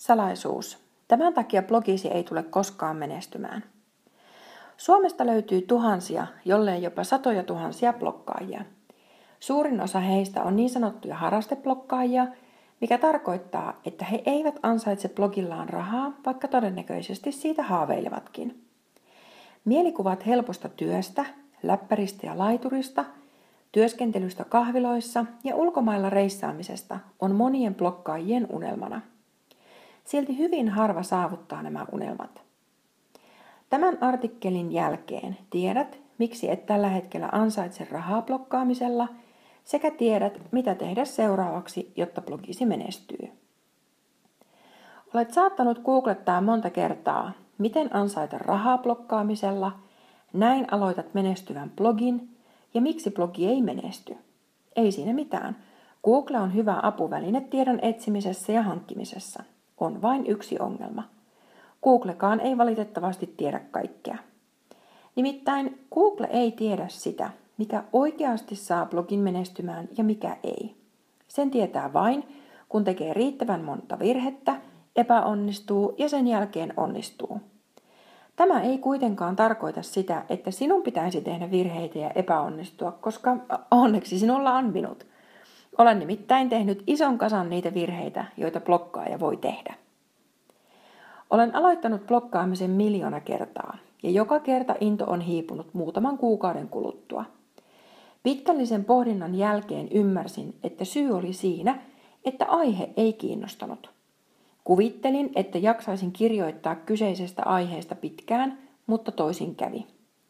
Salaisuus. Tämän takia blogisi ei tule koskaan menestymään. Suomesta löytyy tuhansia, jollei jopa satoja tuhansia bloggaajia. Suurin osa heistä on niin sanottuja harrastebloggaajia, mikä tarkoittaa, että he eivät ansaitse blogillaan rahaa, vaikka todennäköisesti siitä haaveilevatkin. Mielikuvat helposta työstä, läppäristä ja laiturista, työskentelystä kahviloissa ja ulkomailla reissaamisesta on monien bloggaajien unelmana. Silti hyvin harva saavuttaa nämä unelmat. Tämän artikkelin jälkeen tiedät, miksi et tällä hetkellä ansaitse rahaa bloggaamisella, sekä tiedät, mitä tehdä seuraavaksi, jotta blogisi menestyy. Olet saattanut googlettaa monta kertaa, miten ansaita rahaa bloggaamisella, näin aloitat menestyvän blogin ja miksi blogi ei menesty. Ei siinä mitään. Google on hyvä apuväline tiedon etsimisessä ja hankkimisessa. On vain yksi ongelma. Googlekaan ei valitettavasti tiedä kaikkea. Nimittäin Google ei tiedä sitä, mikä oikeasti saa blogin menestymään ja mikä ei. Sen tietää vain, kun tekee riittävän monta virhettä, epäonnistuu ja sen jälkeen onnistuu. Tämä ei kuitenkaan tarkoita sitä, että sinun pitäisi tehdä virheitä ja epäonnistua, koska onneksi sinulla on minut. Olen nimittäin tehnyt ison kasan niitä virheitä, joita bloggaaja voi tehdä. Olen aloittanut bloggaamisen 1,000,000 kertaa ja joka kerta into on hiipunut muutaman kuukauden kuluttua. Pitkällisen pohdinnan jälkeen ymmärsin, että syy oli siinä, että aihe ei kiinnostanut. Kuvittelin, että jaksaisin kirjoittaa kyseisestä aiheesta pitkään, mutta toisin kävi.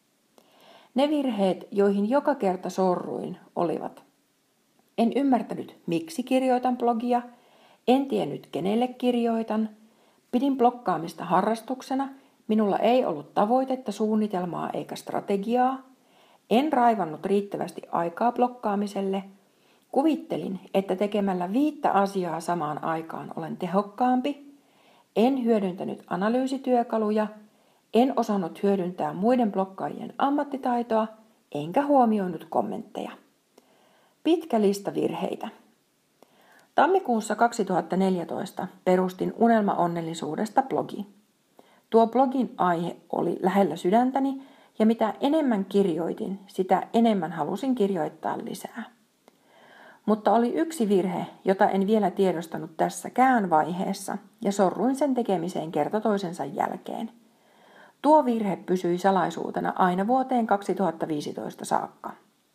Ne virheet, joihin joka kerta sorruin, olivat: en ymmärtänyt, miksi kirjoitan blogia, en tiennyt, kenelle kirjoitan, pidin bloggaamista harrastuksena, minulla ei ollut tavoitetta, suunnitelmaa eikä strategiaa, en raivannut riittävästi aikaa bloggaamiselle, kuvittelin, että tekemällä 5 asiaa samaan aikaan olen tehokkaampi, en hyödyntänyt analyysityökaluja, en osannut hyödyntää muiden bloggaajien ammattitaitoa, enkä huomioinut kommentteja. Pitkä lista virheitä. Tammikuussa 2014 perustin Unelma-onnellisuudesta blogi. Tuo blogin aihe oli lähellä sydäntäni ja mitä enemmän kirjoitin, sitä enemmän halusin kirjoittaa lisää. Mutta oli yksi virhe, jota en vielä tiedostanut tässäkään vaiheessa ja sorruin sen tekemiseen kerta toisensa jälkeen. Tuo virhe pysyi salaisuutena aina vuoteen 2015 saakka.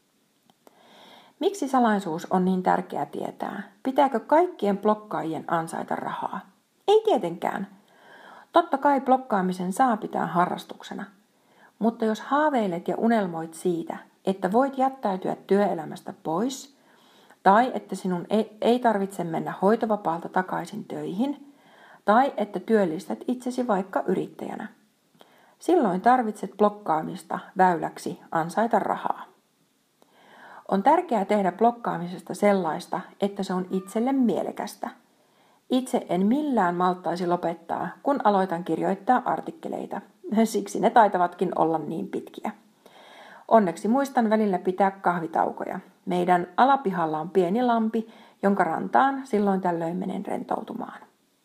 Miksi salaisuus on niin tärkeää tietää? Pitääkö kaikkien bloggaajien ansaita rahaa? Ei tietenkään. Totta kai bloggaamisen saa pitää harrastuksena. Mutta jos haaveilet ja unelmoit siitä, että voit jättäytyä työelämästä pois, tai että sinun ei tarvitse mennä hoitovapaalta takaisin töihin, tai että työllistät itsesi vaikka yrittäjänä, silloin tarvitset bloggaamista väyläksi ansaita rahaa. On tärkeää tehdä bloggaamisesta sellaista, että se on itselle mielekästä. Itse en millään malttaisi lopettaa, kun aloitan kirjoittaa artikkeleita. Siksi ne taitavatkin olla niin pitkiä. Onneksi muistan välillä pitää kahvitaukoja. Meidän alapihalla on pieni lampi, jonka rantaan silloin tällöin menen rentoutumaan.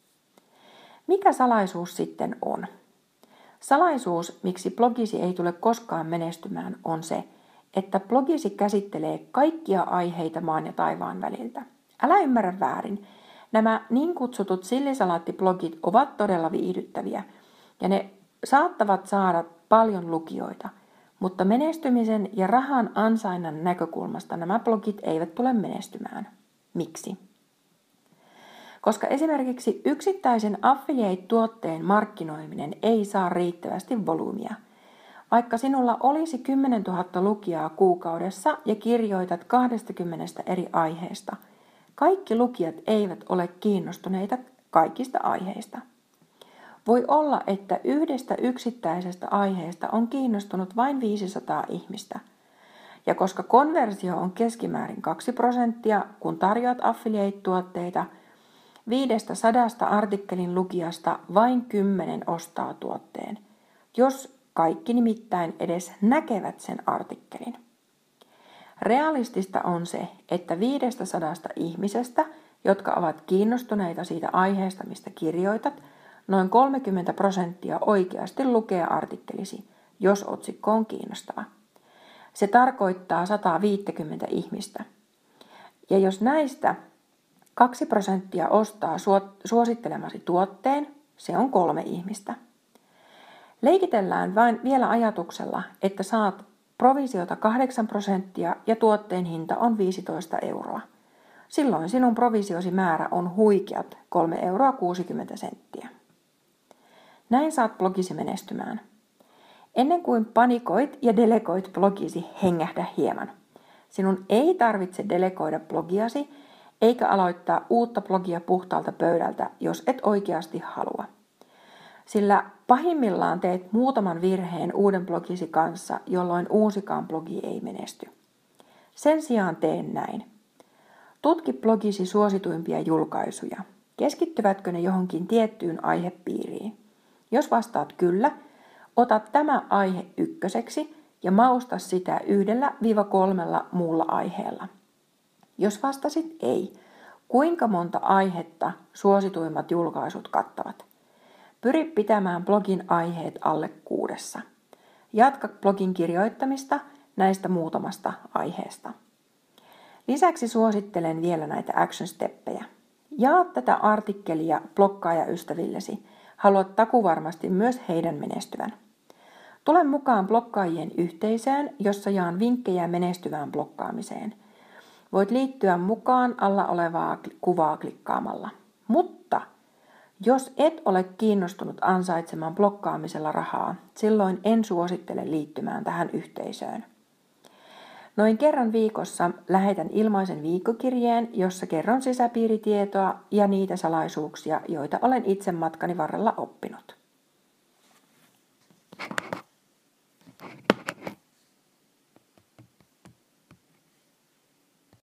Mikä salaisuus sitten on? Salaisuus, miksi blogisi ei tule koskaan menestymään, on se, että blogisi käsittelee kaikkia aiheita maan ja taivaan väliltä. Älä ymmärrä väärin. Nämä niin kutsutut sillisalaattiblogit ovat todella viihdyttäviä ja ne saattavat saada paljon lukijoita, mutta menestymisen ja rahan ansainnan näkökulmasta nämä blogit eivät tule menestymään. Miksi? Koska esimerkiksi yksittäisen affiliate-tuotteen markkinoiminen ei saa riittävästi volyymia. Vaikka sinulla olisi 10 000 lukijaa kuukaudessa ja kirjoitat 20 eri aiheesta, kaikki lukijat eivät ole kiinnostuneita kaikista aiheista. Voi olla, että yhdestä yksittäisestä aiheesta on kiinnostunut vain 500 ihmistä. Ja koska konversio on keskimäärin 2%, kun tarjoat affiliate-tuotteita, 500 artikkelin lukijasta vain 10 ostaa tuotteen, jos kaikki nimittäin edes näkevät sen artikkelin. Realistista on se, että 500 ihmisestä jotka ovat kiinnostuneita siitä aiheesta, mistä kirjoitat, noin 30% oikeasti lukee artikkelisi, jos otsikko on kiinnostava. Se tarkoittaa 150 ihmistä. Ja jos näistä 2% ostaa suosittelemasi tuotteen, se on 3 ihmistä. Leikitellään vain vielä ajatuksella, että saat provisiota 8% ja tuotteen hinta on 15 euroa. Silloin sinun provisiosi määrä on huikeat 3,60 euroa. Näin saat blogisi menestymään. Ennen kuin panikoit ja delegoit blogisi, hengähdä hieman. Sinun ei tarvitse delegoida blogiasi eikä aloittaa uutta blogia puhtaalta pöydältä, jos et oikeasti halua. Sillä pahimmillaan teet muutaman virheen uuden blogisi kanssa, jolloin uusikaan blogi ei menesty. Sen sijaan tee näin. Tutki blogisi suosituimpia julkaisuja. Keskittyvätkö ne johonkin tiettyyn aihepiiriin? Jos vastaat kyllä, ota tämä aihe ykköseksi ja mausta sitä 1-3 muulla aiheella. Jos vastasit ei, kuinka monta aihetta suosituimmat julkaisut kattavat? Pyri pitämään blogin aiheet alle 6. Jatka blogin kirjoittamista näistä muutamasta aiheesta. Lisäksi suosittelen vielä näitä action steppejä. Jaa tätä artikkelia bloggaajaystävillesi. Haluat takuvarmasti myös heidän menestyvän. Tule mukaan bloggaajien yhteisöön, jossa jaan vinkkejä menestyvään bloggaamiseen. Voit liittyä mukaan alla olevaa kuvaa klikkaamalla. Mutta jos et ole kiinnostunut ansaitsemaan bloggaamisella rahaa, silloin en suosittele liittymään tähän yhteisöön. Noin kerran viikossa lähetän ilmaisen viikkokirjeen, jossa kerron sisäpiiritietoa ja niitä salaisuuksia, joita olen itse matkani varrella oppinut.